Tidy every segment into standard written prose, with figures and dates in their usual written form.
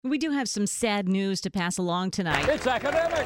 We do have some sad news to pass along tonight. It's academic.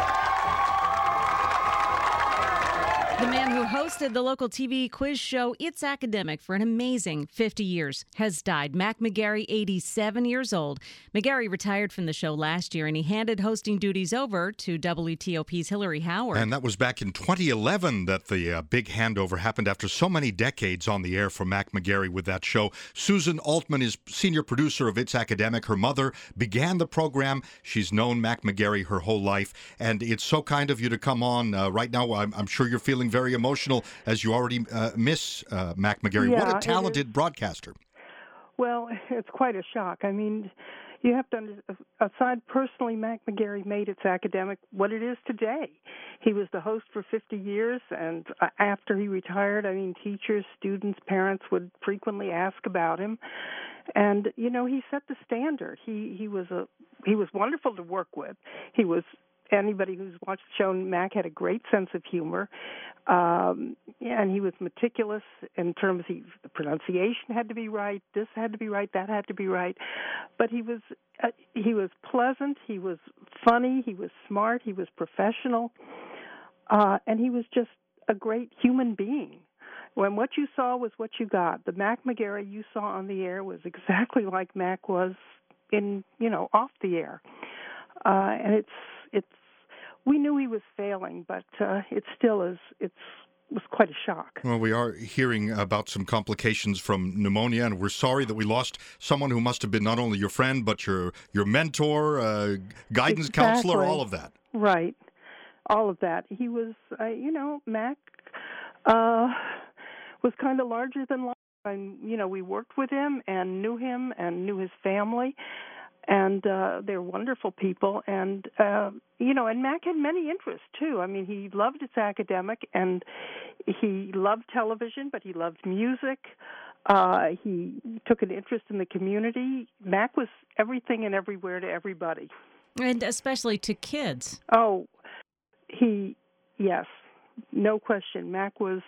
The man who hosted the local TV quiz show It's Academic for an amazing 50 years has died. Mac McGarry, 87 years old. McGarry retired from the show last year, and he handed hosting duties over to WTOP's Hillary Howard. And that was back in 2011 that the big handover happened after so many decades on the air for Mac McGarry with that show. Susan Altman is senior producer of It's Academic. Her mother began the program. She's known Mac McGarry her whole life, and it's so kind of you to come on right now. I'm sure you're feeling very emotional as you already miss Mac McGarry. Yeah, what a talented broadcaster. Well, it's quite a shock. I mean, you have to aside personally, Mac McGarry made It's Academic what it is today. He was the host for 50 years, and after he retired, I mean, teachers, students, parents would frequently ask about him. And, you know, he set the standard. He was wonderful to work with. Anybody who's watched the show, Mac had a great sense of humor, and he was meticulous in terms of the pronunciation had to be right, this had to be right, that had to be right. But he was pleasant, he was funny, he was smart, he was professional, and he was just a great human being. When what you saw was what you got. The Mac McGarry you saw on the air was exactly like Mac was off the air, and it's. We knew he was failing, but it still is. It was quite a shock. Well, we are hearing about some complications from pneumonia, and we're sorry that we lost someone who must have been not only your friend, but your mentor, guidance counselor, all of that. Right, all of that. He was, Mac was kind of larger than life. And, we worked with him and knew his family. And they're wonderful people, and and Mac had many interests too. I mean, he loved It's Academic, and he loved television, but he loved music. He took an interest in the community. Mac was everything and everywhere to everybody, and especially to kids. Oh, yes, no question. Mac was.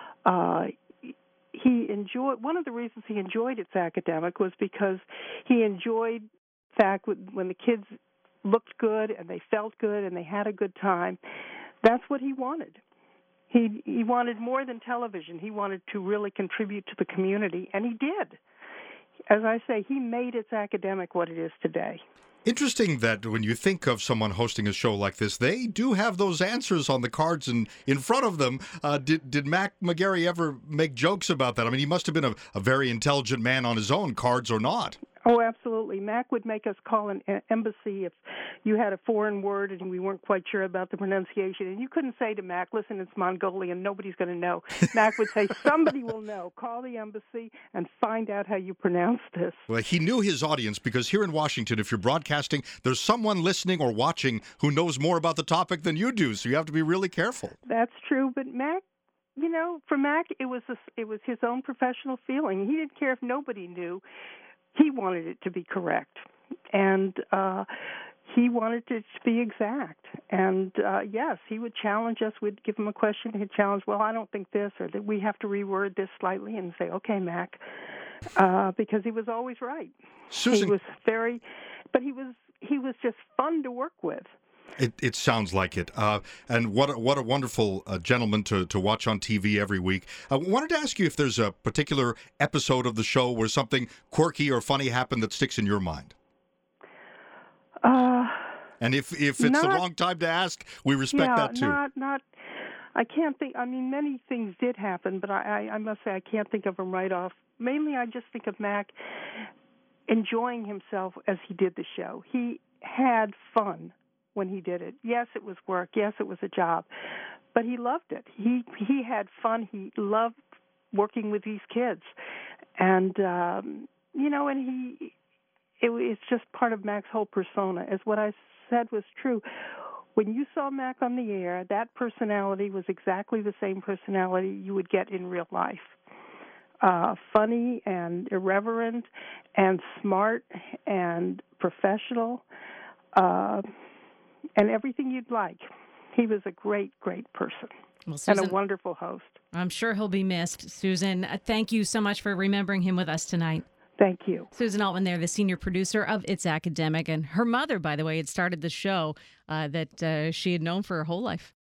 He enjoyed. One of the reasons he enjoyed It's Academic was because he enjoyed. Fact, when the kids looked good and they felt good and they had a good time, that's what he wanted. He wanted more than television. He wanted to really contribute to the community, and he did. As I say, he made It's Academic what it is today. Interesting that when you think of someone hosting a show like this, they do have those answers on the cards and in front of them. Did Mac McGarry ever make jokes about that? I mean, he must have been a very intelligent man on his own, cards or not. Oh, absolutely. Mac would make us call an embassy if you had a foreign word and we weren't quite sure about the pronunciation. And you couldn't say to Mac, listen, it's Mongolian, nobody's going to know. Mac would say, somebody will know. Call the embassy and find out how you pronounce this. Well, he knew his audience because here in Washington, if you're broadcasting, there's someone listening or watching who knows more about the topic than you do, so you have to be really careful. That's true, but Mac, for Mac, it was his own professional feeling. He didn't care if nobody knew. He wanted it to be correct, and he wanted it to be exact. And, yes, he would challenge us. We'd give him a question. He'd challenge, well, I don't think this, or that we have to reword this slightly, and say, okay, Mac, because he was always right. Susan, he was he was just fun to work with. It sounds like it. And what a wonderful gentleman to watch on TV every week. I wanted to ask you if there's a particular episode of the show where something quirky or funny happened that sticks in your mind. And if it's the wrong time to ask, we respect that too. I can't think. I mean, many things did happen, but I must say I can't think of them right off. Mainly, I just think of Mac enjoying himself as he did the show. He had fun when he did it. Yes, it was work. Yes, it was a job. But he loved it. He had fun. He loved working with these kids. And, it's just part of Mac's whole persona. As what I said was true. When you saw Mac on the air, that personality was exactly the same personality you would get in real life. Funny and irreverent and smart and professional. And everything you'd like. He was a great, great person. Well, Susan, and a wonderful host. I'm sure he'll be missed. Susan, thank you so much for remembering him with us tonight. Thank you. Susan Altman there, the senior producer of It's Academic. And her mother, by the way, had started the show that she had known for her whole life.